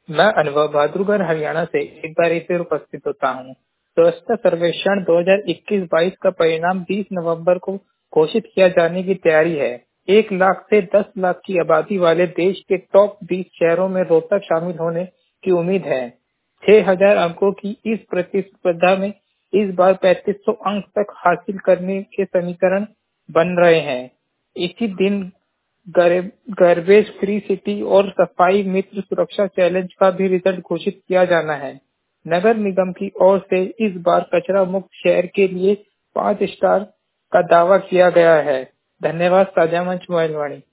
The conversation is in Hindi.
मैं अनुभव बहादुरगढ़ हरियाणा से एक बार फिर उपस्थित होता हूँ। स्वच्छता सर्वेक्षण 2021-22 का परिणाम 20 नवंबर को घोषित किया जाने की तैयारी है। 1 लाख से 10 लाख की आबादी वाले देश के टॉप 20 शहरों में रोहतक शामिल होने की उम्मीद है। 6000 अंकों की इस प्रतिस्पर्धा में इस बार 3500 अंक तक हासिल करने के समीकरण बन रहे हैं। इसी दिन गार्बेज फ्री सिटी और सफाई मित्र सुरक्षा चैलेंज का भी रिजल्ट घोषित किया जाना है। नगर निगम की ओर से इस बार कचरा मुक्त शहर के लिए 5 स्टार का दावा किया गया है। धन्यवाद साझा मंच मोबाइल वाणी।